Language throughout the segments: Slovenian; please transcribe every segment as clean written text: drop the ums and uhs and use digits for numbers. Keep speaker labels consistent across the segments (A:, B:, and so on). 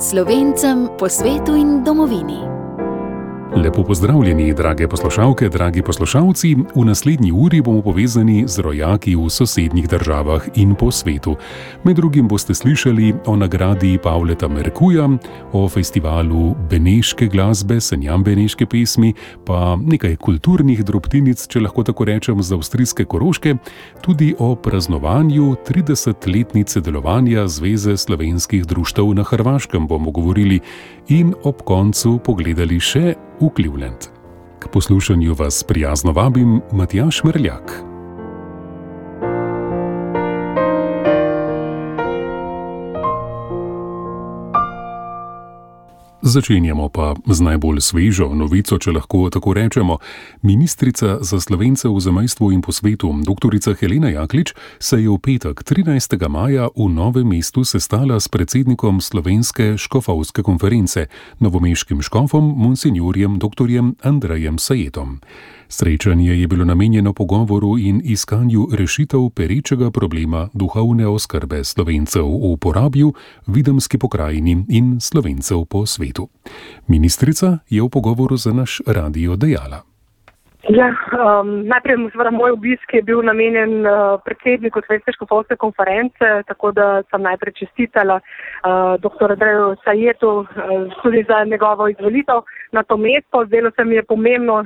A: Slovencem po svetu in domovini.
B: Lepo pozdravljeni, drage poslušalke, dragi poslušalci. V naslednji uri bomo povezani z rojaki v sosednjih državah in po svetu. Med drugim boste slišali o nagradi Pavleta Merkuja, o festivalu beneške glasbe, Senjam beneške pesmi, pa nekaj kulturnih drobtinic, če lahko tako rečem, z avstrijske Koroške, tudi o praznovanju 30-letnice delovanja Zveze slovenskih društev na Hrvaškem bomo govorili in ob koncu pogledali še v Cleveland. K poslušanju vas prijazno vabim, Matjaž Merljak. Začenjamo pa z najbolj svežo novico, če lahko tako rečemo. Ministrica za Slovence v zamejstvu in po svetu, doktorica Helena Jaklič, se je v petek 13. maja v Novem mestu sestala s predsednikom Slovenske škofovske konference, novomeškim škofom monsinjorjem dr. Andrejem Sajetom. Srečanje je bilo namenjeno pogovoru in iskanju rešitev perečega problema duhovne oskrbe Slovencev v Porabju, Videmski pokrajini in Slovencev po svetu. Ministrica je v pogovoru za naš radio dejala.
C: Ja, najprej moj obisk je bil namenjen predsedniku Slovenske škofovske konference, tako da sem najprej čestitala dr. Andreju Sajetu tudi za njegovo izvolitev na to mesto. Zdelo se mi je pomembno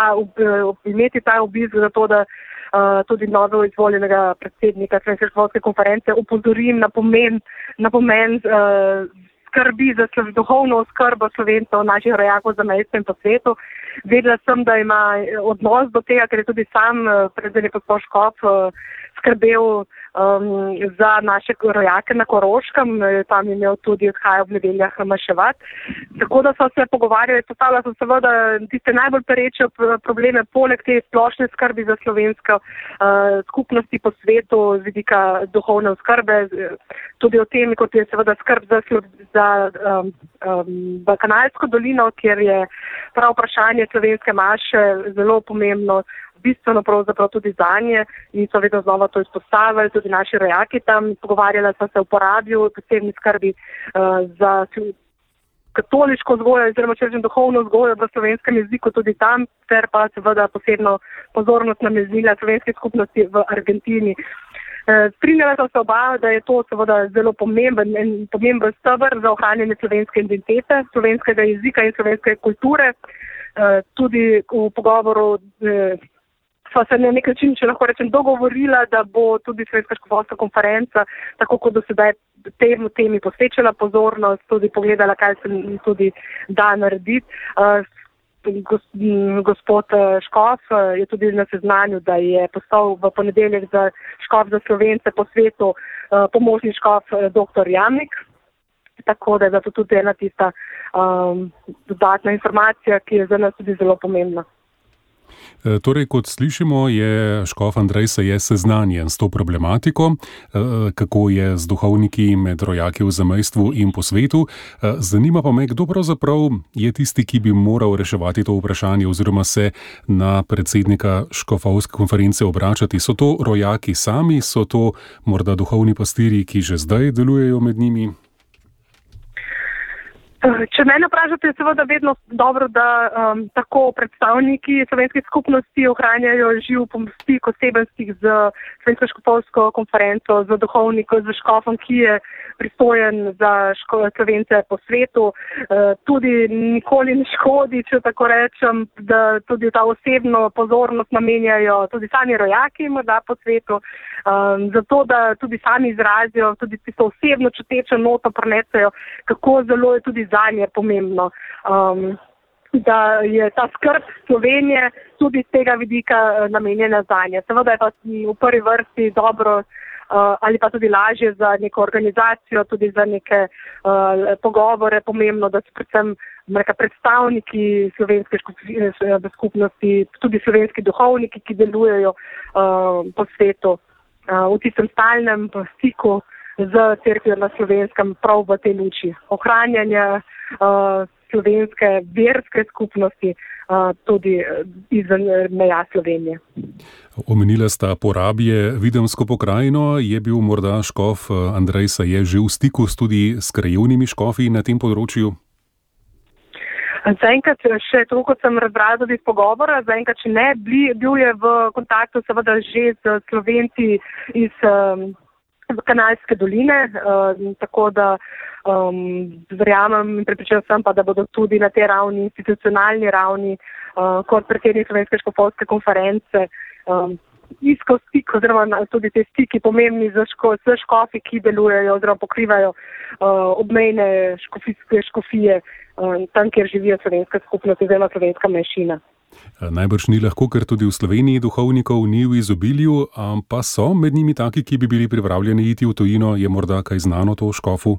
C: imeti ta obisk zato, da tudi novo izvoljenega predsednika Slovenske škofovske konference upozorim na pomen skrbi za duhovno oskrbo Slovencev, naših rojakov za zamejstvom po svetu. Vedela sem, da ima odnos do tega, ker je tudi sam predsednik gospod Škof skrbel za naše rojake na Koroškem, tam je imel tudi odhajal v nedeljah maševati. Tako da so se pogovarjali, postavila sem seveda tiste najbolj pereče probleme, poleg te splošne skrbi za slovensko skupnosti po svetu z vidika duhovne oskrbe, tudi o tem, kot je seveda skrb za Kanalsko dolino, kjer je prav vprašanje slovenske maše zelo pomembno, bistveno pravzaprav tudi zanje in so vedno znova to izpostavili, tudi naši rojaki tam. Pogovarjala so se o Porabju, posebni skrbi za katoliško vzgojo oziroma duhovno vzgojo v slovenskem jeziku tudi tam, ter pa seveda posebno pozornost namenila slovenski skupnosti v Argentini. Strinjala so se oba, da je to seveda zelo pomemben steber za ohranjanje slovenske identitete, slovenskega jezika in slovenske kulture. Tudi v pogovoru sva se na nek način, če lahko rečem, dogovorila, da bo tudi Slovenska škofovska konferenca, tako kot do sedaj temi posvečala pozornost, tudi pogledala, kaj se tudi da narediti. Gospod Škof je tudi na seznanju, da je postal v ponedeljek za škof za Slovence po svetu pomožni škof dr. Jamnik. Tako da je to tudi ena tista dodatna informacija, ki je za nas tudi zelo pomembna.
B: Torej, kot slišimo, je škof Andrej Sajet seznanjen s to problematiko, kako je z duhovniki med rojaki v zamejstvu in po svetu. Zanima pa me, kdo pravzaprav je tisti, ki bi moral reševati to vprašanje oziroma se na predsednika škofovske konference obračati. So to rojaki sami, so to morda duhovni pastirji, ki že zdaj delujejo med njimi?
C: Če mene vprašate, je seveda vedno dobro, da tako predstavniki slovenskih skupnosti ohranjajo živ stik, oseben stik z Slovensko škofovsko konferenco, z duhovnikom, z škofom, ki je pristojen za Slovence po svetu. Tudi nikoli ne škodi, če tako rečem, da tudi ta osebno pozornost namenjajo tudi sami rojaki morda po svetu, zato da tudi sami izrazijo, tudi tisto osebno čutečo noto prenesejo, kako zelo je tudi zanje pomembno, da je ta skrb Slovenije tudi z tega vidika namenjena zanje. Seveda je pa v prvi vrsti dobro ali pa tudi lažje za neko organizacijo, tudi za neke pogovore pomembno, da so predvsem predstavniki slovenske skupnosti, tudi slovenski duhovniki, ki delujejo po svetu v tistem stalnem stiku z cerkvijo na Slovenskem prav v tej luči ohranjanja slovenske verske skupnosti tudi izven meja Slovenije.
B: Omenila sta Porabje, Videmsko pokrajino. Je bil morda škof Andrej Saje že v stiku tudi s krajevnimi škofi na tem področju?
C: Zaenkrat še to, kot sem razbrala tudi iz pogovora, zaenkrat še ne. Bil je v kontaktu seveda že z Slovenci iz Kanalske doline, tako da verjamem in prepričana sem pa, da bodo tudi na tej ravni, institucionalni ravni, kot predsednik Slovenske škofovske konference, iskal stik oziroma tudi te stiki pomembni z škofi, ki delujejo oziroma pokrivajo obmejne škofije tam, kjer živijo slovenska skupnost oziroma slovenska manjšina.
B: Najbrž ni lahko, ker tudi v Sloveniji duhovnikov ni v izobilju, pa so med njimi taki, ki bi bili pripravljeni iti v tujino. Je morda kaj znano to o škofu?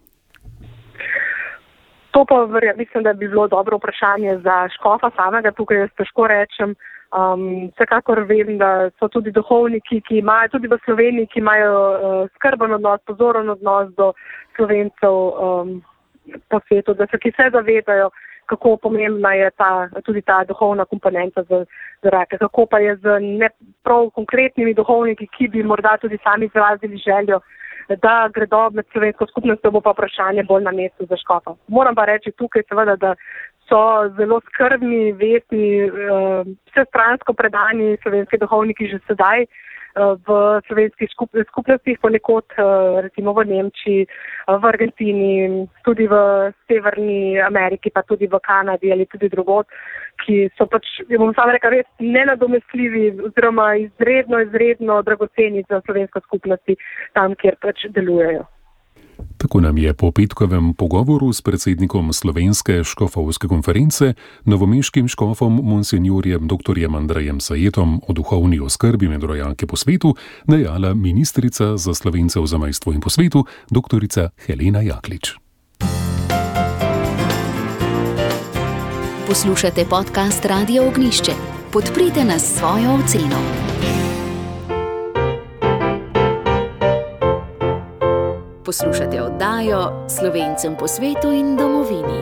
C: To pa mislim, da bi bilo dobro vprašanje za škofa samega. Tukaj jaz težko rečem. Vsekakor vem, da so tudi duhovniki, ki imajo tudi v Sloveniji, ki imajo skrben odnos, pozoren odnos do Slovencev po svetu, da se ki se zavedajo, kako pomembna je tudi ta duhovna komponenta za rake, kako pa je z ne prav konkretnimi duhovniki, ki bi morda tudi sami izrazili željo, da gredo med slovensko skupnostjo, bo pa vprašanje bolj na mestu za škofa. Moram pa reči tukaj seveda, da so zelo skrbni, vestni, vsestransko predani slovenski duhovniki že sedaj v slovenskih skupnostih, ponekod recimo v Nemčiji, v Argentini, tudi v Severni Ameriki, pa tudi v Kanadi ali tudi drugod, ki so bom sama rekla, res nenadomestljivi oziroma izredno dragoceni za slovensko skupnosti tam, kjer delujejo.
B: Tako nam je po petkovem pogovoru s predsednikom Slovenske škofovske konference, novomeškim škofom monsenjorjem dr. Andrejem Sajetom o duhovni oskrbi med rojake po svetu dejala ministrica za Slovence v zamejstvu in po svetu dr. Helena Jaklič.
A: Poslušate podcast Radia Ognjišče. Podprite nas s svojo oceno. Poslušate oddajo Slovencem po svetu in domovini.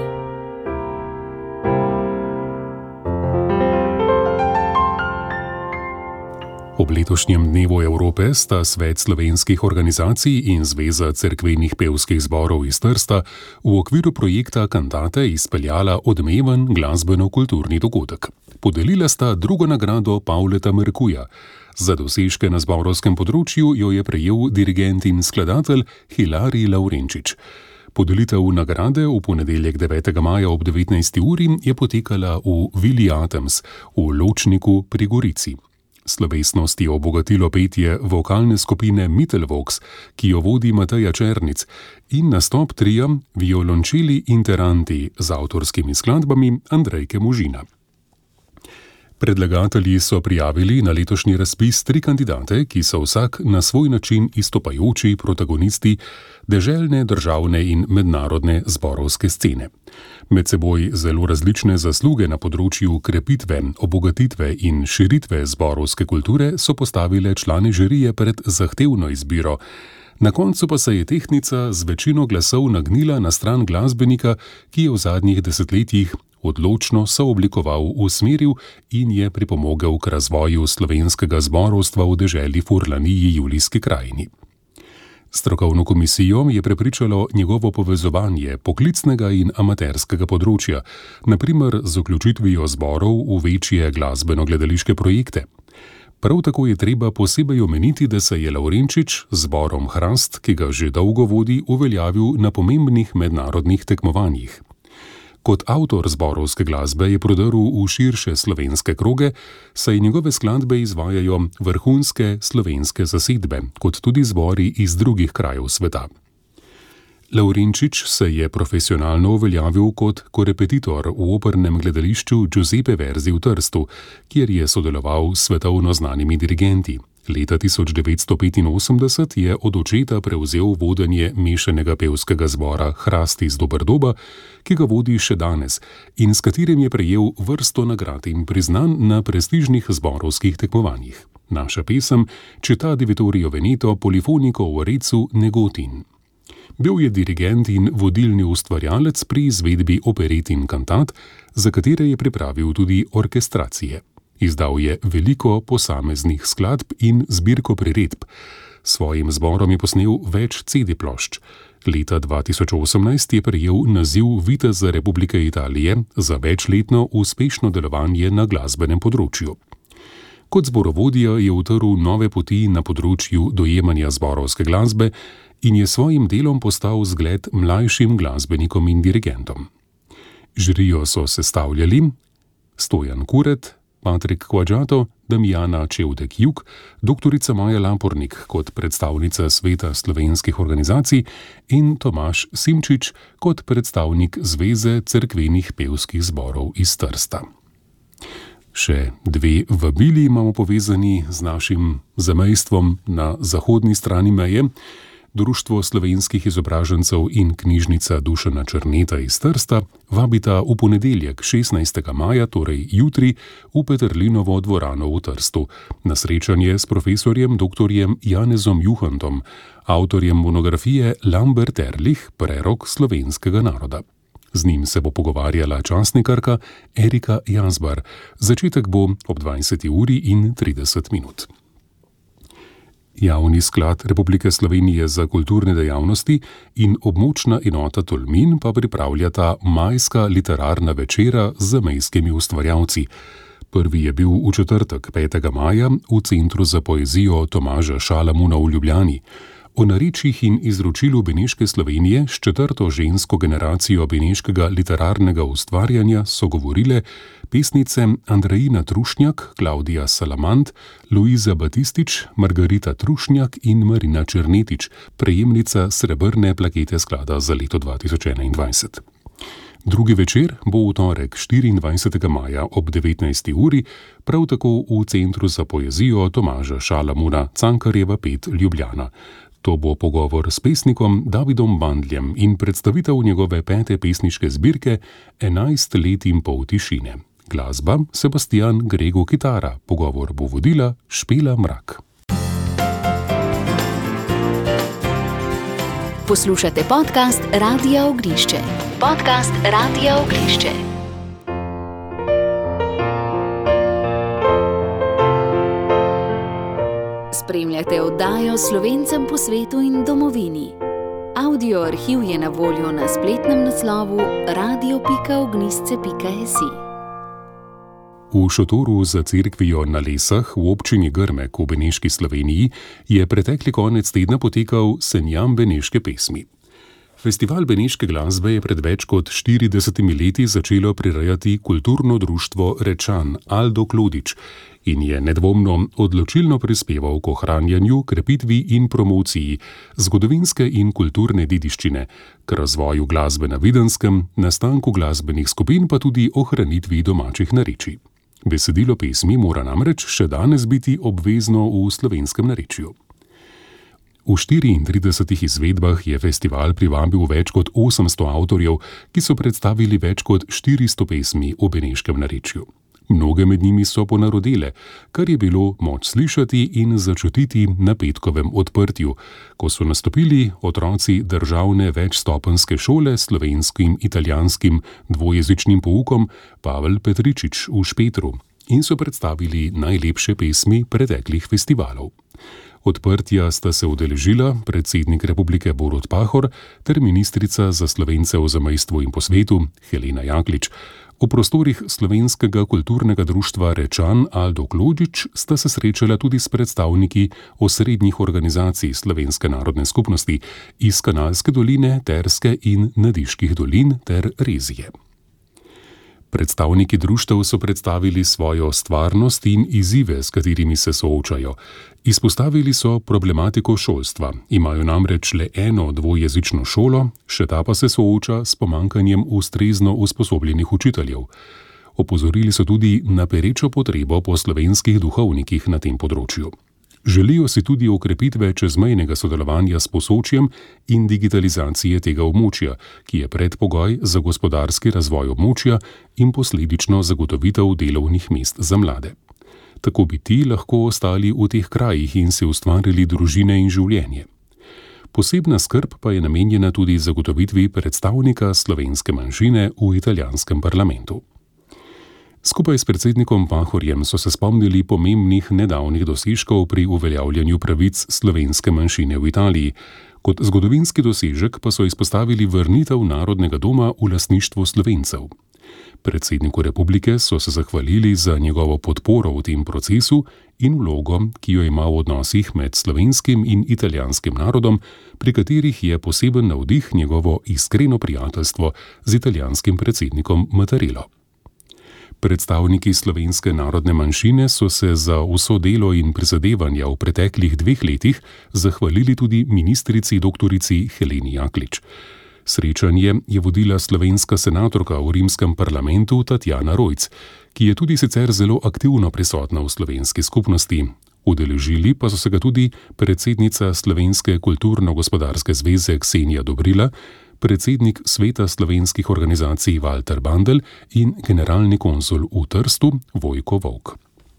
B: Ob letošnjem dnevu Evrope sta Svet slovenskih organizacij in Zveza cerkvenih pevskih zborov iz Trsta v okviru projekta Kantate izpeljala odmeven glasbeno-kulturni dogodek. Podelila sta drugo nagrado Pavleta Merkuja. Za dosežke na zborovskem področju jo je prejel dirigent in skladatelj Hilarij Lavrenčič. Podelitev nagrade v ponedeljek 9. maja ob 19. uri je potekala v Vili Atems v Ločniku pri Gorici. Slovesnost je obogatilo petje vokalne skupine Mittelvox, ki jo vodi Mateja Černic, in nastop tria Violončeli Interanti z avtorskimi skladbami Andrejke Možina. Predlagatelji so prijavili na letošnji razpis 3 kandidate, ki so vsak na svoj način izstopajoči protagonisti deželne, državne in mednarodne zborovske scene. Med seboj zelo različne zasluge na področju krepitve, obogatitve in širitve zborovske kulture so postavile člane žirije pred zahtevno izbiro. Na koncu pa se je tehtnica z večino glasov nagnila na stran glasbenika, ki je v zadnjih desetletjih odločno sooblikoval, usmeril in je pripomogel k razvoju slovenskega zborovstva v deželi Furlaniji Julijski krajini. Strokovno komisijo je prepričalo njegovo povezovanje poklicnega in amaterskega področja, na primer z vključitvijo zborov v večje glasbeno-gledališke projekte. Prav tako je treba posebej omeniti, da se je Lavrenčič z zborom Hrast, ki ga že dolgo vodi, uveljavil na pomembnih mednarodnih tekmovanjih. Kot avtor zborovske glasbe je prodrl v širše slovenske kroge, saj njegove skladbe izvajajo vrhunske slovenske zasedbe, kot tudi zbori iz drugih krajev sveta. Lavrenčič se je profesionalno uveljavil kot korepetitor v opernem gledališču Giuseppe Verdi v Trstu, kjer je sodeloval s svetovno znanimi dirigenti. Leta 1985 je od očeta prevzel vodenje mešanega pevskega zbora Hrast iz Doberdoba, ki ga vodi še danes in s katerim je prejel vrsto nagrad in priznanj na prestižnih zborovskih tekmovanjih. Naša pesem Città di Vittorio Veneto polifonico v Orecu Negotin. Bil je dirigent in vodilni ustvarjalec pri izvedbi operet in kantat, za katere je pripravil tudi orkestracije. Izdal je veliko posameznih skladb in zbirko priredb. Svojim zborom je posnel več CD-plošč. Leta 2018 je prejel naziv Viteza Republike Italije za večletno uspešno delovanje na glasbenem področju. Kot zborovodja je utrl nove poti na področju dojemanja zborovske glasbe in je svojim delom postal zgled mlajšim glasbenikom in dirigentom. Žirijo so sestavljali Stojan Kuret, Patrik Kvadžato, Damjana Čevdek-Jug, doktorica Maja Lapornik kot predstavnica Sveta slovenskih organizacij in Tomaž Simčič kot predstavnik Zveze cerkvenih pevskih zborov iz Trsta. Še dve vabili imamo povezani z našim zamejstvom na zahodni strani meje. Društvo slovenskih izobražencev in knjižnica Dušana Černeta iz Trsta vabita v ponedeljek 16. maja, torej jutri, v Peterlinovo dvorano v Trstu, na srečanje s profesorjem dr. Janezom Juhantom, avtorjem monografije Lambert Ehrlich, prerok slovenskega naroda. Z njim se bo pogovarjala časnikarka Erika Jazbar. Začetek bo ob 20:30. Javni sklad Republike Slovenije za kulturne dejavnosti in območna enota Tolmin pa pripravljata majska literarna večera z zamejskimi ustvarjalci. Prvi je bil v četrtek 5. maja v Centru za poezijo Tomaža Šalamuna v Ljubljani. O narečjih in izročilu beneške Slovenije s četrto žensko generacijo beneškega literarnega ustvarjanja so govorile pesnice Andrejina Trušnjak, Klaudija Salamant, Luiza Batistič, Margarita Trušnjak in Marina Černetič, prejemnica srebrne plakete sklada za leto 2021. Drugi večer bo v torek 24. maja ob 19. uri, prav tako v Centru za poezijo Tomaža Šalamuna, Cankarjeva 5, Ljubljana. To bo pogovor s pesnikom Davidom Bandljem in predstavitev njegove 5. pesniške zbirke 11 let in pol tišine. Glasba Sebastian Grego kitara, pogovor bo vodila Špela Mrak.
A: Poslušate podcast Radia Ognjišče. Podcast Radia Ognjišče. Spremljate oddajo Slovencem po svetu in domovini. Audio arhiv je na voljo na spletnem naslovu radio.ognjišče.si.
B: V šotoru za cerkvijo na Lesah v občini Grmek v beneški Sloveniji je pretekli konec tedna potekal Senjam beneške pesmi. Festival beneške glasbe je pred več kot 40 leti začelo prirejati kulturno društvo Rečan Aldo Klodič in je nedvomno odločilno prispeval k ohranjanju, krepitvi in promociji zgodovinske in kulturne dediščine, k razvoju glasbe na Videnskem, nastanku glasbenih skupin pa tudi ohranitvi domačih narečij. Besedilo pesmi mora namreč še danes biti obvezno v slovenskem narečju. V 34 izvedbah je festival privabil več kot 800 avtorjev, ki so predstavili več kot 400 pesmi o beneškem narečju. Mnoge med njimi so ponarodele, kar je bilo moč slišati in začutiti na petkovem odprtju, ko so nastopili otroci državne večstopenjske šole s slovenskim italijanskim dvojezičnim poukom Pavel Petričič v Špetru in so predstavili najlepše pesmi preteklih festivalov. Odprtja sta se udeležila predsednik Republike Borut Pahor ter ministrica za Slovence v zamejstvu in po svetu Helena Jaklič. V prostorih slovenskega kulturnega društva Rečan Aldo Klodič sta se srečala tudi s predstavniki osrednjih organizacij Slovenske narodne skupnosti iz Kanalske doline, Terske in Nadiških dolin ter Rezije. Predstavniki društev so predstavili svojo stvarnost in izzive, s katerimi se soočajo. Izpostavili so problematiko šolstva. Imajo namreč le eno dvojezično šolo, še ta pa se sooča s pomanjkanjem ustrezno usposobljenih učiteljev. Opozorili so tudi na perečo potrebo po slovenskih duhovnikih na tem področju. Želijo si tudi okrepitve čezmejnega sodelovanja s Posočjem in digitalizacije tega območja, ki je predpogoj za gospodarski razvoj območja in posledično zagotovitev delovnih mest za mlade. Tako bi ti lahko ostali v teh krajih in si ustvarili družine in življenje. Posebna skrb pa je namenjena tudi zagotovitvi predstavnika slovenske manjšine v italijanskem parlamentu. Skupaj s predsednikom Pahorjem so se spomnili pomembnih nedavnih dosežkov pri uveljavljanju pravic slovenske manjšine v Italiji. Kot zgodovinski dosežek pa so izpostavili vrnitev Narodnega doma v lastništvo Slovencev. Predsedniku republike so se zahvalili za njegovo podporo v tem procesu in vlogo, ki jo ima v odnosih med slovenskim in italijanskim narodom, pri katerih je poseben navdih njegovo iskreno prijateljstvo z italijanskim predsednikom Mattarello. Predstavniki slovenske narodne manjšine so se za vso delo in prizadevanja v preteklih 2 letih zahvalili tudi ministrici doktorici Heleni Jaklič. Srečanje je vodila slovenska senatorka v rimskem parlamentu Tatjana Rojc, ki je tudi sicer zelo aktivno prisotna v slovenski skupnosti. Udeležili pa so se ga tudi predsednica Slovenske kulturno-gospodarske zveze Ksenija Dobrila, predsednik Sveta slovenskih organizacij Valter Bandel in generalni konzul v Trstu Vojko Volk.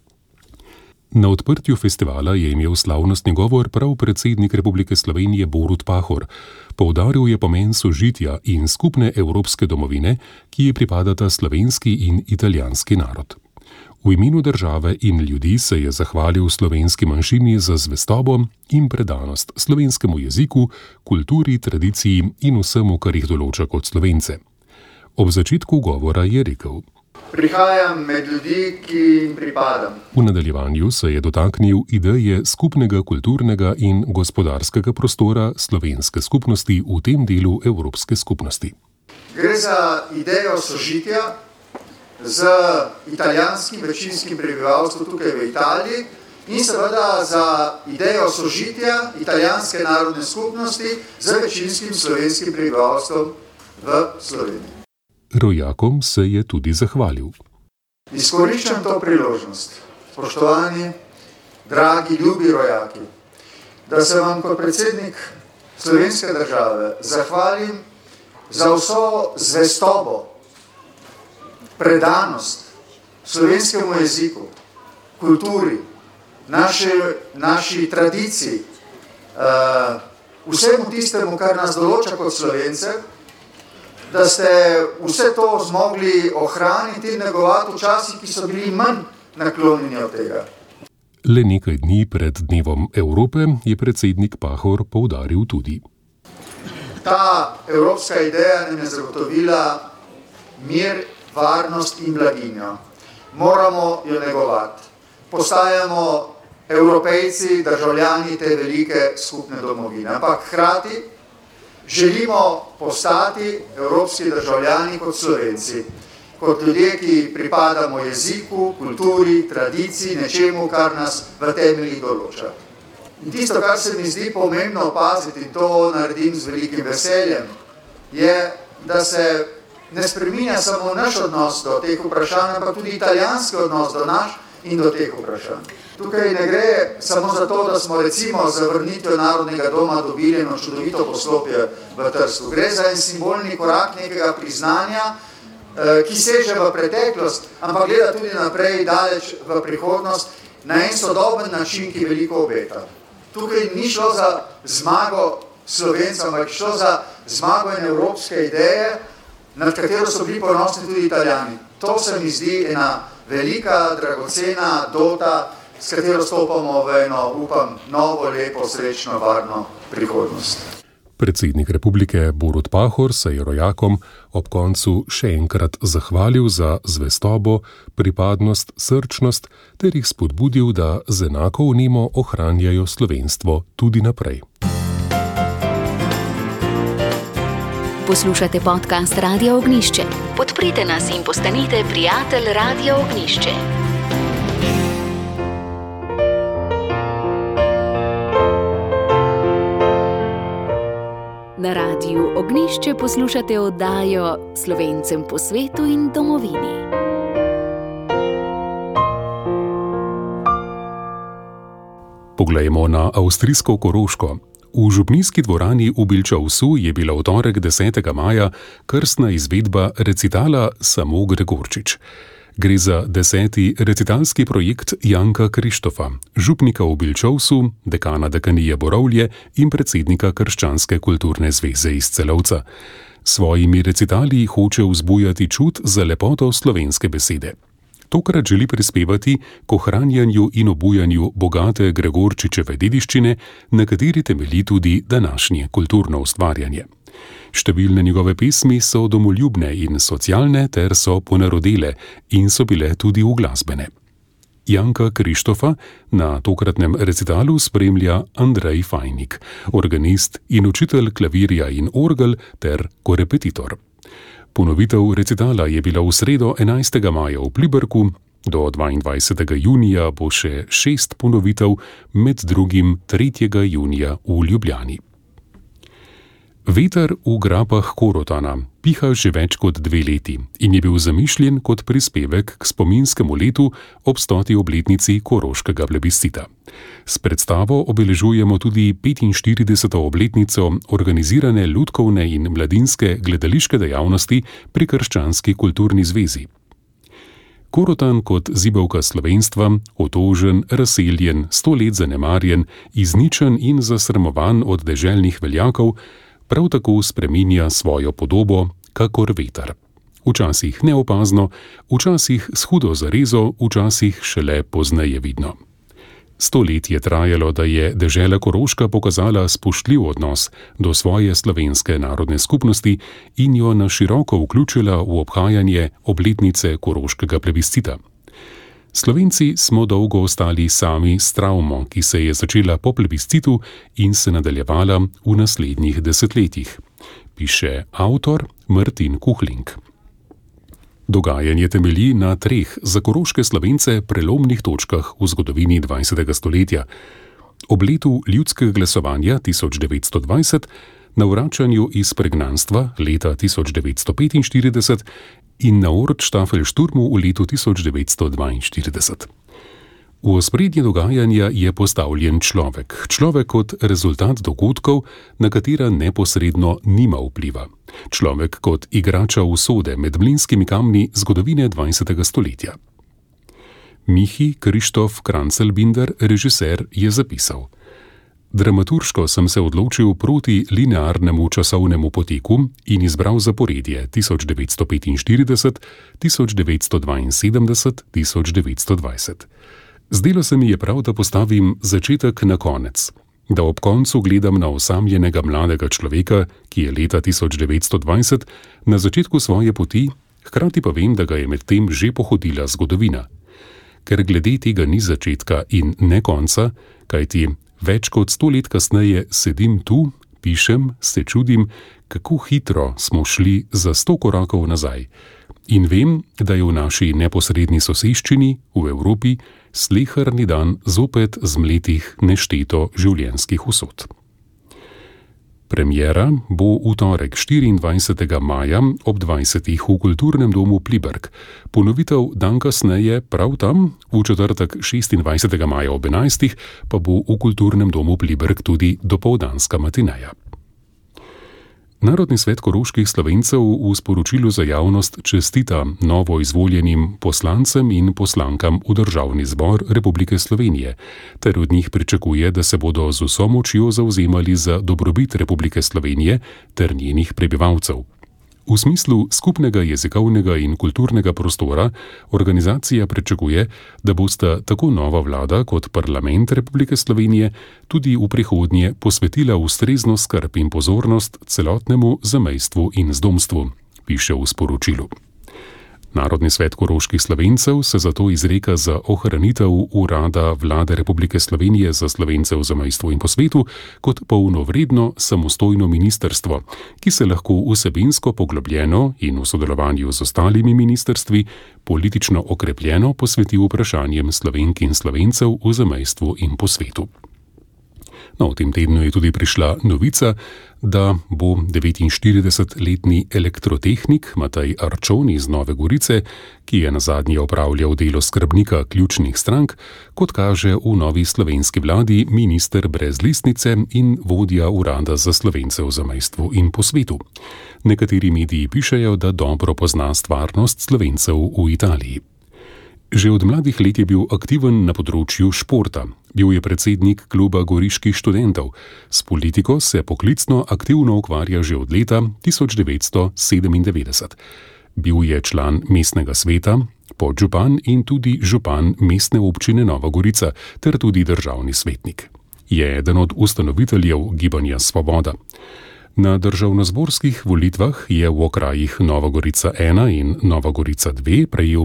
B: Na odprtju festivala je imel slavnostni govor prav predsednik Republike Slovenije Borut Pahor. Poudaril je pomen sožitja in skupne evropske domovine, ki ji pripadata slovenski in italijanski narod. V imenu države in ljudi se je zahvalil slovenski manjšini za zvestobo in predanost slovenskemu jeziku, kulturi, tradiciji in vsemu, kar jih določa kot Slovence. Ob začetku govora je rekel:
D: Prihajam med ljudi, ki jim pripadam.
B: V nadaljevanju se je dotaknil ideje skupnega kulturnega in gospodarskega prostora slovenske skupnosti v tem delu Evropske skupnosti.
D: Gre za idejo sožitja z italijanskim večinskim prebivalstvom tukaj v Italiji in seveda za idejo sožitja italijanske narodne skupnosti z večinskim slovenskim prebivalstvom v Sloveniji.
B: Rojakom se je tudi zahvalil.
D: Izkoriščam to priložnost, spoštovani, dragi, ljubi rojaki, da se vam kot predsednik slovenske države zahvalim za vso zvestobo, predanost slovenskemu jeziku, kulturi, naši tradiciji, vsemu tistemu, kar nas določa kot Slovence, da ste vse to zmogli ohraniti in negovati v časih, ki so bili manj naklonjeni od tega.
B: Le nekaj dni pred Dnevom Evrope je predsednik Pahor poudaril tudi:
D: Ta evropska ideja nam je zagotovila mir, varnost in blaginjo. Moramo jo negovati. Postajamo Evropejci, državljani te velike skupne domovine. Ampak hkrati želimo postati evropski državljani kot Slovenci, kot ljudje, ki pripadamo jeziku, kulturi, tradiciji, nečemu, kar nas v temeljih določa. In tisto, kar se mi zdi pomembno opaziti, in to naredim z velikim veseljem, je, da se ne spreminja samo naš odnos do teh vprašanj, ampak tudi italijanski odnos do nas in do teh vprašanj. Tukaj ne gre samo za to, da smo recimo za vrnitev Narodnega doma dobili eno čudovito poslopje v Trstu. Gre za en simbolni korak nekega priznanja, ki seže v preteklost, ampak gleda tudi naprej, daleč v prihodnost, na en sodoben način, ki veliko obeta. Tukaj ni šlo za zmago Slovencev, ampak šlo za zmago ene evropske ideje, nad katero so bili ponosni tudi Italijani. To se mi zdi ena velika, dragocena dota, s katero stopamo v eno, upam, novo, lepo, srečno, varno prihodnost.
B: Predsednik republike Borut Pahor se je rojakom ob koncu še enkrat zahvalil za zvestobo, pripadnost, srčnost ter jih spodbudil, da z enako vnemo ohranjajo slovenstvo tudi naprej.
A: Poslušate podcast Radia Ognjišče. Podprite nas in postanite prijatelj Radia Ognjišče. Na Radiu Ognjišče poslušate oddajo Slovencem po svetu in domovini.
B: Poglejmo na avstrijsko Koroško. V župnijski dvorani v Bilčavsu je bila v torek 10. maja krstna izvedba recitala Samo Gregorčič. Gre za 10. recitalski projekt Janka Krištofa, župnika v Bilčovsu, dekana dekanije Borovlje in predsednika Krščanske kulturne zveze iz Celovca. Svojimi recitali hoče vzbujati čut za lepoto slovenske besede. Tokrat želi prispevati k ohranjanju in obujanju bogate Gregorčičeve dediščine, na kateri temelji tudi današnje kulturno ustvarjanje. Številne njegove pesmi so domoljubne in socialne ter so ponarodele in so bile tudi uglasbene. Janka Krištofa na tokratnem recitalu spremlja Andrej Fajnik, organist in učitelj klavirja in orgel ter korepetitor. Ponovitev recitala je bila v sredo 11. maja v Pliberku, do 22. junija bo še 6 ponovitev, med drugim 3. junija v Ljubljani. Veter v grapah Korotana piha že več kot 2 leti in je bil zamišljen kot prispevek k spominskemu letu ob 100. obletnici koroškega plebiscita. S predstavo obeležujemo tudi 45. obletnico organizirane lutkovne in mladinske gledališke dejavnosti pri Krščanski kulturni zvezi. Korotan kot zibelka slovenstva, otožen, razseljen, 100 let zanemarjen, izničen in zasramovan od deželnih veljakov, prav tako spreminja svojo podobo, kakor veter. Včasih neopazno, včasih s hudo zarezo, včasih šele pozneje vidno. 100 let je trajalo, da je dežela Koroška pokazala spoštljiv odnos do svoje slovenske narodne skupnosti in jo na široko vključila v obhajanje obletnice koroškega plebiscita. Slovenci smo dolgo ostali sami s travmo, ki se je začela po plebiscitu in se nadaljevala v naslednjih desetletjih, piše avtor Martin Kuhling. Dogajanje temelji na 3 za koroške Slovence prelomnih točkah v zgodovini 20. stoletja. Ob letu ljudskega glasovanja 1920, na vračanju iz pregnanstva leta 1945 in na Ortštafelšturmu v letu 1942. V ospredje dogajanja je postavljen človek kot rezultat dogodkov, na katera neposredno nima vpliva. Človek kot igrača usode med mlinskimi kamni zgodovine 20. stoletja. Mihi Krištof Krancelbinder, režiser, je zapisal: Dramaturško sem se odločil proti linearnemu časovnemu poteku in izbral zaporedje 1945, 1972, 1920. Zdelo se mi je prav, da postavim začetek na konec, da ob koncu gledam na osamljenega mladega človeka, ki je leta 1920 na začetku svoje poti, hkrati pa vem, da ga je med tem že pohodila zgodovina. Ker glede tega ni začetka in ne konca, kajti več kot 100 let kasneje sedim tu, pišem, se čudim, kako hitro smo šli za 100 korakov nazaj. In vem, da je v naši neposredni soseščini, v Evropi, sleherni dan zopet zmletih nešteto življenjskih usod. Premiera bo v torek 24. maja ob 20. v Kulturnem domu Pliberk. Ponovitev dan kasneje prav tam, v četrtek 26. maja ob 11. pa bo v Kulturnem domu Pliberk tudi dopoldanska matineja. Narodni svet koroških Slovencev v sporočilu za javnost čestita novo izvoljenim poslancem in poslankam v Državni zbor Republike Slovenije, ter od njih pričakuje, da se bodo z vso močjo zavzemali za dobrobit Republike Slovenije ter njenih prebivalcev. V smislu skupnega jezikovnega in kulturnega prostora organizacija pričakuje, da bosta tako nova vlada kot parlament Republike Slovenije tudi v prihodnje posvetila ustrezno skrb in pozornost celotnemu zamejstvu in zdomstvu, piše v sporočilu. Narodni svet koroških Slovencev se zato izreka za ohranitev urada Vlade Republike Slovenije za Slovence v zamejstvu in po svetu kot polnovredno samostojno ministrstvo, ki se lahko vsebinsko poglobljeno in v sodelovanju z ostalimi ministrstvi politično okrepljeno posveti vprašanjem Slovenk in Slovencev v zamejstvu in po svetu. No, v tem tednu je tudi prišla novica, da bo 49-letni elektrotehnik Matej Arčon iz Nove Gorice, ki je nazadnje opravljal delo skrbnika ključnih strank, kot kaže v novi slovenski vladi minister brez listnice in vodja urada za Slovence v zamejstvu in po svetu. Nekateri mediji pišejo, da dobro pozna stvarnost Slovencev v Italiji. Že od mladih let je bil aktiven na področju športa. Bil je predsednik kluba goriških študentov. S politiko se poklicno aktivno ukvarja že od leta 1997. Bil je član mestnega sveta, podžupan in tudi župan mestne občine Nova Gorica ter tudi državni svetnik. Je eden od ustanoviteljev Gibanja Svoboda. Na državnozborskih volitvah je v okrajih Nova Gorica 1 in Nova Gorica 2 prejel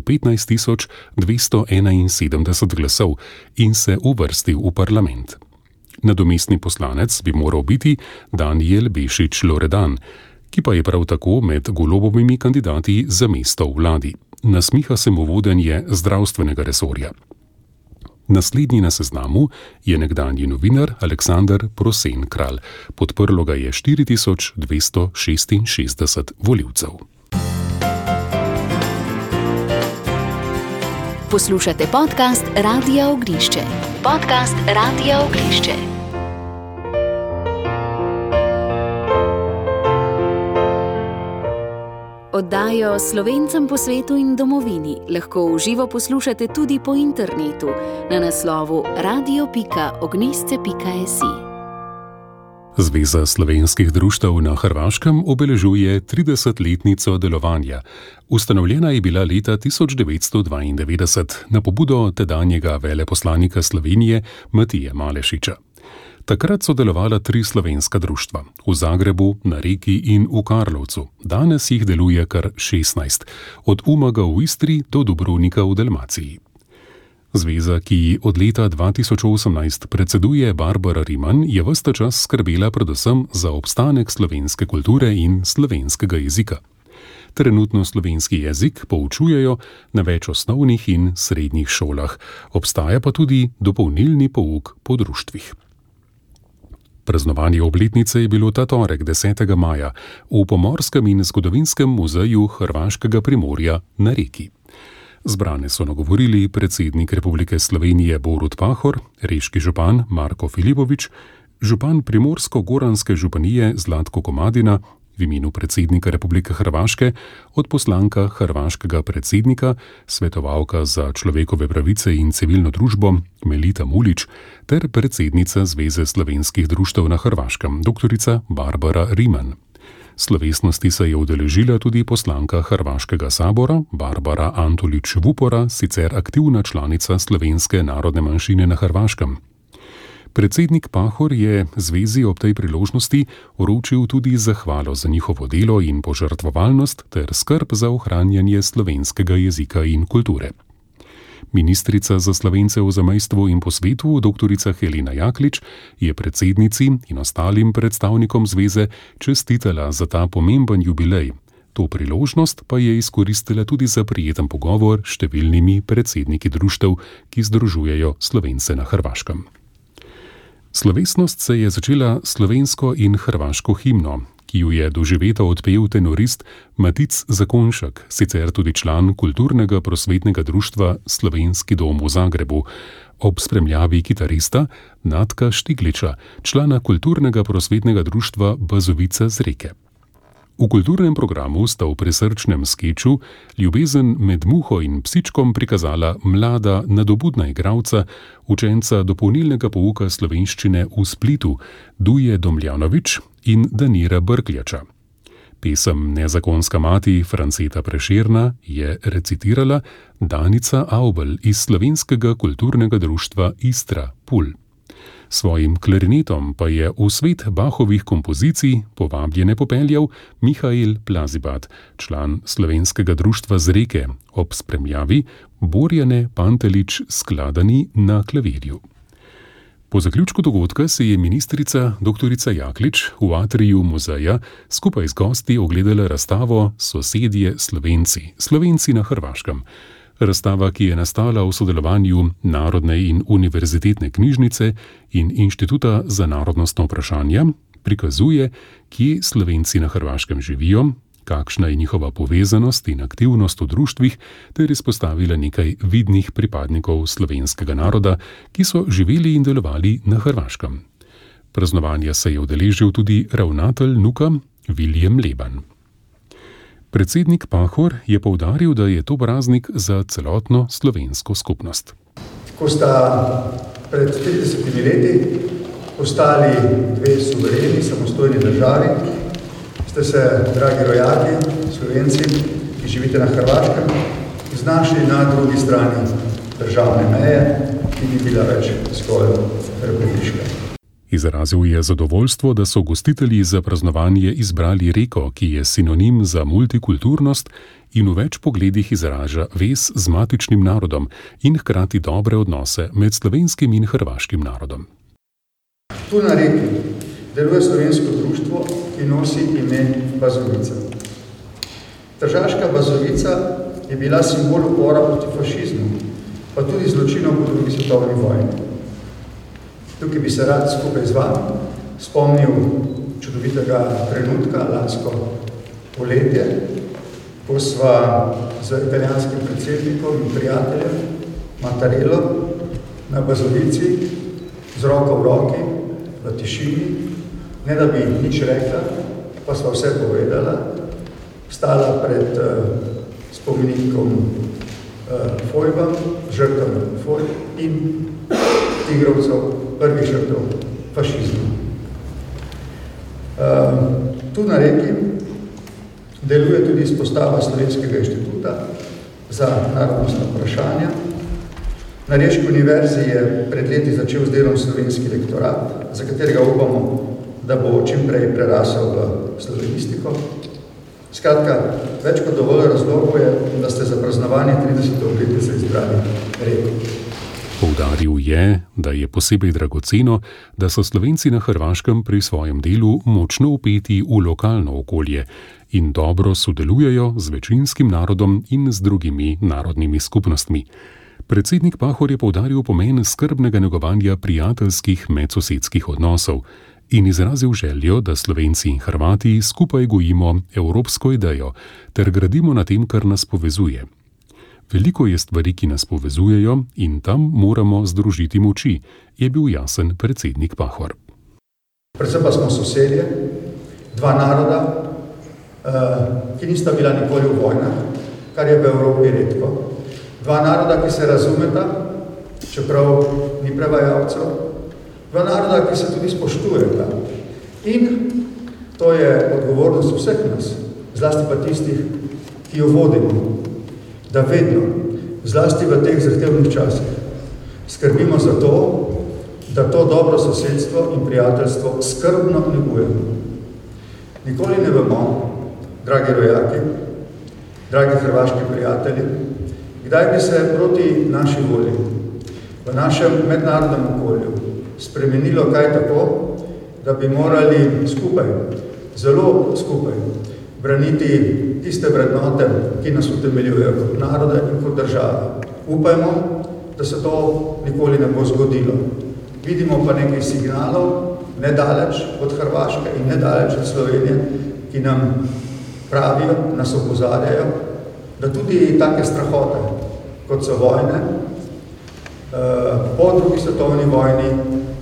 B: 15.271 glasov in se uvrstil v parlament. Nadomestni poslanec bi moral biti Danijel Bešič Loredan, ki pa je prav tako med Golobovimi kandidati za mesto v vladi. Nasmiha se mu vodenje zdravstvenega resorja. Naslednji na seznamu je nekdanji novinar Aleksander Prosen Kralj. Podprlo ga je 4266 volivcev.
A: Poslušate podcast Radia Ognišče. Podcast Radia Ognišče. Oddajo Slovencem po svetu in domovini lahko v živo poslušate tudi po internetu na naslovu radio.ognisce.si.
B: Zveza slovenskih društev na Hrvaškem obeležuje 30-letnico delovanja. Ustanovljena je bila leta 1992 na pobudo tedanjega veleposlanika Slovenije Matije Malešiča. Takrat so delovala 3 slovenska društva, v Zagrebu, na Reki in v Karlovcu. Danes jih deluje kar 16, od Umaga v Istri do Dubrovnika v Dalmaciji. Zveza, ki ji od leta 2018 predseduje Barbara Riman, je ves ta čas skrbela predvsem za obstanek slovenske kulture in slovenskega jezika. Trenutno slovenski jezik poučujejo na več osnovnih in srednjih šolah, obstaja pa tudi dopolnilni pouk po društvih. Praznovanje obletnice je bilo ta torek 10. maja v Pomorskem in zgodovinskem muzeju Hrvaškega Primorja na Reki. Zbrane so nagovorili predsednik Republike Slovenije Borut Pahor, reški župan Marko Filipović, župan Primorsko-Goranske županije Zlatko Komadina, v imenu predsednika Republike Hrvaške, odposlanka hrvaškega predsednika, svetovalka za človekove pravice in civilno družbo Melita Mulič ter predsednica Zveze slovenskih društev na Hrvaškem, doktorica Barbara Riman. Slovesnosti se je udeležila tudi poslanka Hrvaškega sabora Barbara Antolić-Vupora, sicer aktivna članica slovenske narodne manjšine na Hrvaškem. Predsednik Pahor je zvezi ob tej priložnosti vročil tudi zahvalo za njihovo delo in požrtvovalnost ter skrb za ohranjanje slovenskega jezika in kulture. Ministrica za Slovence v zamejstvu in po svetu, doktorica Helena Jaklič, je predsednici in ostalim predstavnikom zveze čestitala za ta pomemben jubilej. To priložnost pa je izkoristila tudi za prijeten pogovor s številnimi predsedniki društev, ki združujejo Slovence na Hrvaškem. Slovesnost se je začela slovensko in hrvaško himno, ki jo je doživeto odpel tenorist Matic Zakonšek, sicer tudi član kulturnega prosvetnega društva Slovenski dom v Zagrebu, ob spremljavi kitarista Natka Štigliča, člana kulturnega prosvetnega društva Bazovica z Reke. V kulturnem programu sta v prisrčnem skeču Ljubezen med muho in psičkom prikazala mlada, nadobudna igralca, učenca dopolnilnega pouka slovenščine v Splitu, Duje Domljanović in Danira Brkljača. Pesem Nezakonska mati Franceta Prešerna je recitirala Danica Avbelj iz slovenskega kulturnega društva Istra Pul. Svojim klarinetom pa je v svet Bachovih kompozicij povabljene popeljal Mihael Plazibat, član slovenskega društva z Reke, ob spremljavi Borjane Pantelić Skladani na klavirju. Po zaključku dogodka se je ministrica doktorica Jaklič v atriju muzeja skupaj z gosti ogledala razstavo Sosedje Slovenci, Slovenci na Hrvaškem. Razstava, ki je nastala v sodelovanju Narodne in univerzitetne knjižnice in Inštituta za narodnostna vprašanja, prikazuje, kje Slovenci na Hrvaškem živijo, kakšna je njihova povezanost in aktivnost v društvih, ter izpostavila nekaj vidnih pripadnikov slovenskega naroda, ki so živeli in delovali na Hrvaškem. Praznovanja se je udeležil tudi ravnatelj NUK-a Viljem Leban. Predsednik Pahor je poudaril, da je to praznik za celotno slovensko skupnost.
E: Ko sta pred 30 leti postali dve suvereni, samostojni državi, ste se, dragi rojaki, Slovenci, ki živite na Hrvaškem, znašli na drugi strani državne meje, ki ni bila več zgolj republiška.
B: Izrazil je zadovoljstvo, da so gostitelji za praznovanje izbrali reko, ki je sinonim za multikulturnost in v več pogledih izraža vez z matičnim narodom in hkrati dobre odnose med slovenskim in hrvaškim narodom.
E: Tu na reki deluje slovensko društvo, ki nosi ime Bazovica. Tržaška Bazovica je bila simbol upora proti fašizmu, pa tudi zločinov po drugi svetovni vojni. Tukaj bi se rad skupaj z vami spomnil čudovitega trenutka, lansko poletje, ko sva z italijanskim predsednikom in prijateljem Mattarello na Bazovici z roko v roki, v tišini, ne da bi nič rekla, pa sva vse povedala, stala pred spomenikom Fojbam, žrtvam Fojb in tigrovcev, prvih žrtev fašizma. Tu na reki deluje tudi izpostava Slovenskega inštituta za narodnostna vprašanja. Na Reški univerzi je pred leti začel z delom slovenski lektorat, za katerega upamo, da bo čim prej prerasel v slovenistiko. Skratka, več kot dovolj razlogov je, da ste za praznovanje 30. obletnice izbrali reko.
B: Poudaril je, da je posebej dragoceno, da so Slovenci na Hrvaškem pri svojem delu močno vpeti v lokalno okolje in dobro sodelujejo z večinskim narodom in z drugimi narodnimi skupnostmi. Predsednik Pahor je poudaril pomen skrbnega negovanja prijateljskih medsosedskih odnosov in izrazil željo, da Slovenci in Hrvati skupaj gojimo evropsko idejo ter gradimo na tem, kar nas povezuje. Veliko je stvari, ki nas povezujejo in tam moramo združiti moči, je bil jasen predsednik Pahor.
E: Predvsem pa smo sosedje, dva naroda, ki nista bila nikoli v vojnah, kar je v Evropi redko. Dva naroda, ki se razumeta, čeprav ni prevajalcev. Dva naroda, ki se tudi spoštujeta. In to je odgovornost vseh nas, zlasti pa tistih, ki jo vodimo, da vedno, zlasti v teh zahtevnih časih, skrbimo za to, da to dobro sosedstvo in prijateljstvo skrbno negujemo. Nikoli ne vemo, dragi rojaki, dragi hrvaški prijatelji, kdaj bi se proti naši volji v našem mednarodnem okolju spremenilo kaj tako, da bi morali skupaj, zelo skupaj, braniti tiste vrednote, ki nas utemeljujejo kot narode in kot države. Upajmo, da se to nikoli ne bo zgodilo. Vidimo pa nekaj signalov, nedaleč od Hrvaške in nedaleč od Slovenije, ki nam pravijo, nas opozarjajo, da tudi take strahote, kot so vojne, po drugi svetovni vojni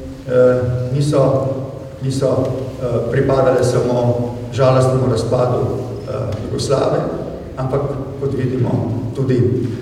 E: niso pripadale samo žalostnemu razpadu Jugoslave, ampak, kot vidimo, tudi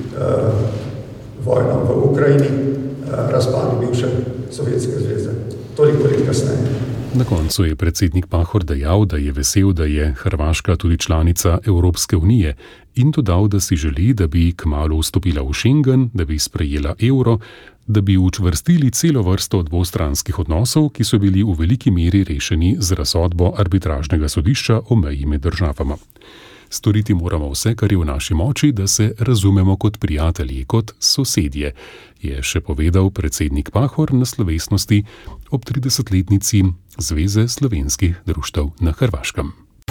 E: vojno v Ukrajini, razpadu bivše Sovjetske zveze. Toliko let kasneje.
B: Na koncu je predsednik Pahor dejal, da je vesel, da je Hrvaška tudi članica Evropske unije in dodal, da si želi, da bi kmalu vstopila v Schengen, da bi sprejela evro, da bi učvrstili celo vrsto dvostranskih odnosov, ki so bili v veliki meri rešeni z razsodbo arbitražnega sodišča o meji med državama. Storiti moramo vse, kar je v naši moči, da se razumemo kot prijatelji, kot sosedje, je še povedal predsednik Pahor na slovesnosti ob 30-letnici Zveze slovenskih društev na Hrvaškem.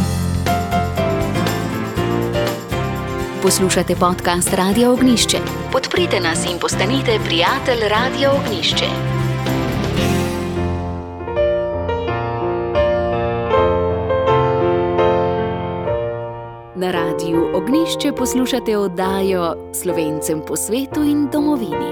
A: Poslušate podcast Radia Ognjišče. Podprite nas in postanite prijatelj Radia Ognjišče. Na Radiu Ognjišče poslušate oddajo Slovencem po svetu in domovini.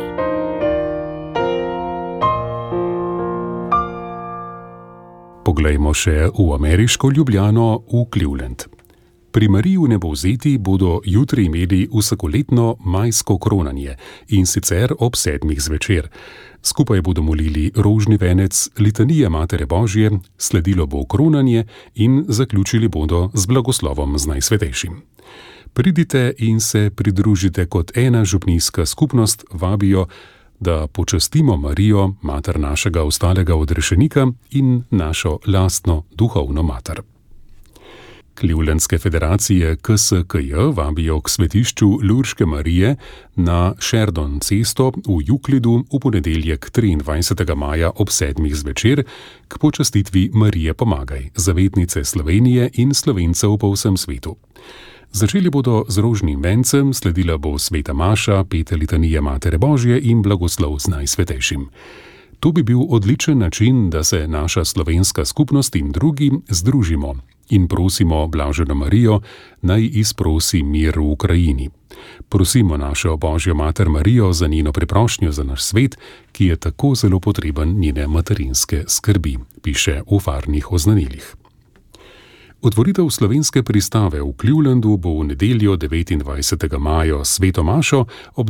A: Poglejmo še v ameriško Ljubljano, v Cleveland.
B: Pri Mariji v Nebovzeti bodo jutri imeli vsakoletno majsko kronanje, in sicer ob 7. zvečer. Skupaj bodo molili rožni venec, litanije Matere Božje, sledilo bo kronanje in zaključili bodo z blagoslovom z Najsvetejšim. Pridite in se pridružite kot ena župnijska skupnost, vabijo, da počastimo Marijo, mater našega ostalega odrešenika in našo lastno duhovno mater. Clevelandske federacije KSKJ vabijo k svetišču Lurške Marije na Sheridan cesto v Juklidu v ponedeljek 23. maja ob 7. zvečer k počastitvi Marije Pomagaj, zavetnice Slovenije in Slovencev po vsem svetu. Začeli bodo z rožnim vencem, sledila bo sveta maša, 5 litanije Matere Božje in blagoslov z Najsvetejšim. To bi bil odličen način, da se naša slovenska skupnost in drugi združimo in prosimo Blaženo Marijo, naj izprosi mir v Ukrajini. Prosimo našo Božjo mater Marijo za njeno priprošnjo za naš svet, ki je tako zelo potreben njene materinske skrbi, piše v Farnih oznanilih. Otvoritev slovenske pristave v Clevelandu bo v nedeljo 29. maja sveto mašo ob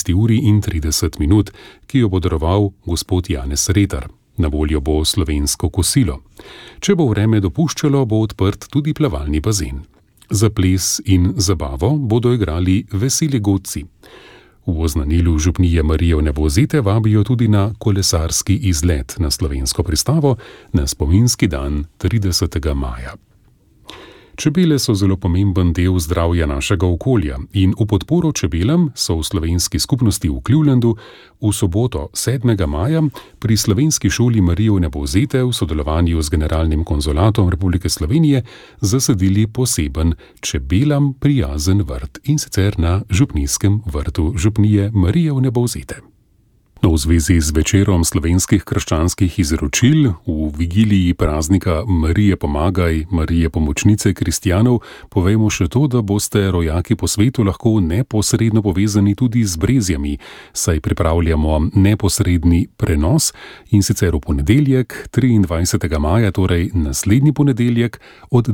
B: 12:30, ki jo bo daroval gospod Janez Retar. Na voljo bo slovensko kosilo. Če bo vreme dopuščalo, bo odprt tudi plavalni bazen. Za ples in zabavo bodo igrali veseli godci. V oznanilu župnije Marije v Nebovzete vabijo tudi na kolesarski izlet na slovensko pristavo na spominski dan 30. maja. Čebele so zelo pomemben del zdravja našega okolja in v podporo čebelam so v slovenski skupnosti v Clevelandu v soboto 7. maja pri slovenski šoli Marije v Nebovzete v sodelovanju z Generalnim konzulatom Republike Slovenije zasadili poseben čebelam prijazen vrt, in sicer na župnijskem vrtu župnije Marije v Nebovzete. V zvezi z večerom slovenskih krščanskih izročil v vigiliji praznika Marije Pomagaj, Marije Pomočnice kristjanov, povemo še to, da boste rojaki po svetu lahko neposredno povezani tudi z brezjami, saj pripravljamo neposredni prenos, in sicer v ponedeljek 23. maja, torej naslednji ponedeljek od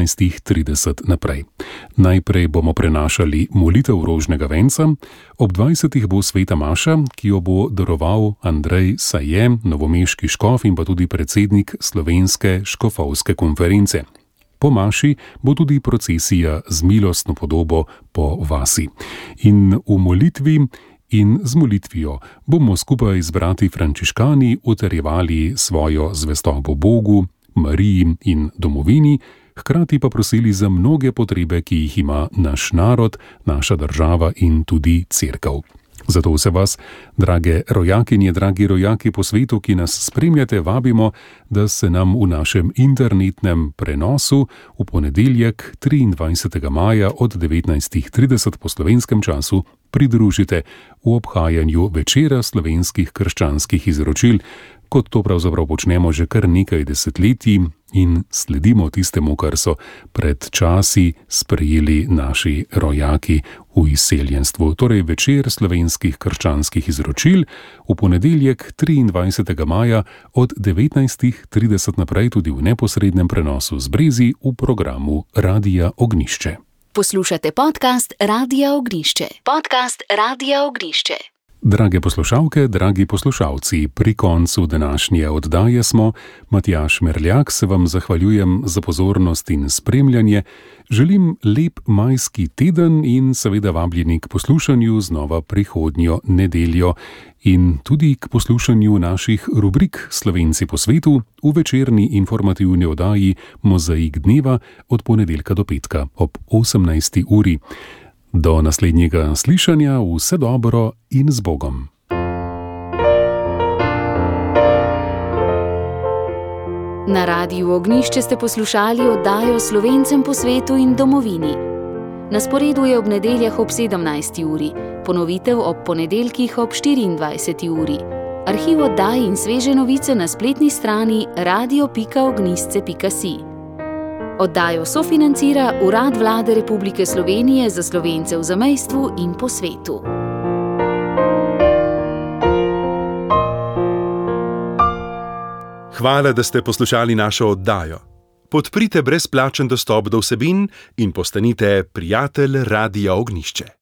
B: 19:30 naprej. Najprej bomo prenašali molitev rožnega venca, ob 20. bo sveta maša, ki jo bo daroval Andrej Saje, novomeški škof in pa tudi predsednik Slovenske škofovske konference. Po maši bo tudi procesija z milostno podobo po vasi. In v molitvi in z molitvijo bomo skupaj z brati frančiškani utrjevali svojo zvestobo Bogu, Mariji in domovini, hkrati pa prosili za mnoge potrebe, ki jih ima naš narod, naša država in tudi cerkev. Zato vse vas, drage rojakinje, dragi rojaki po svetu, ki nas spremljate, vabimo, da se nam v našem internetnem prenosu v ponedeljek 23. maja od 19:30 po slovenskem času pridružite v obhajanju večera slovenskih krščanskih izročil, kot to pravzaprav počnemo že kar nekaj desetletij in sledimo tistemu, kar so pred časi sprejeli naši rojaki v izseljenstvu. Torej večer slovenskih krščanskih izročil v ponedeljek 23. maja od 19:30 naprej tudi v neposrednem prenosu z Brezi v programu Radia Ognjišče.
A: Poslušate podcast Radia Ognjišče. Podcast Radia Ognjišče.
B: Drage poslušalke, dragi poslušalci, pri koncu današnje oddaje smo. Matjaž Merljak se vam zahvaljujem za pozornost in spremljanje. Želim lep majski teden in seveda vabljeni k poslušanju znova prihodnjo nedeljo in tudi k poslušanju naših rubrik Slovenci po svetu v večerni informativni oddaji Mozaik dneva od ponedeljka do petka ob 18. uri. Do naslednjega slišanja, vse dobro in z Bogom.
A: Na Radiu Ognjišče ste poslušali oddajo Slovencem po svetu in domovini. Na sporedu je ob nedeljah ob 17. uri, ponovitev ob ponedeljkih ob 24. uri. Arhiv oddaj in sveže novice na spletni strani radio.ognjišče.si. Oddajo sofinancira Urad Vlade Republike Slovenije za Slovence v zamejstvu in po svetu.
F: Hvala, da ste poslušali našo oddajo. Podprite brezplačen dostop do vsebin in postanite prijatelj Radia Ognjišče.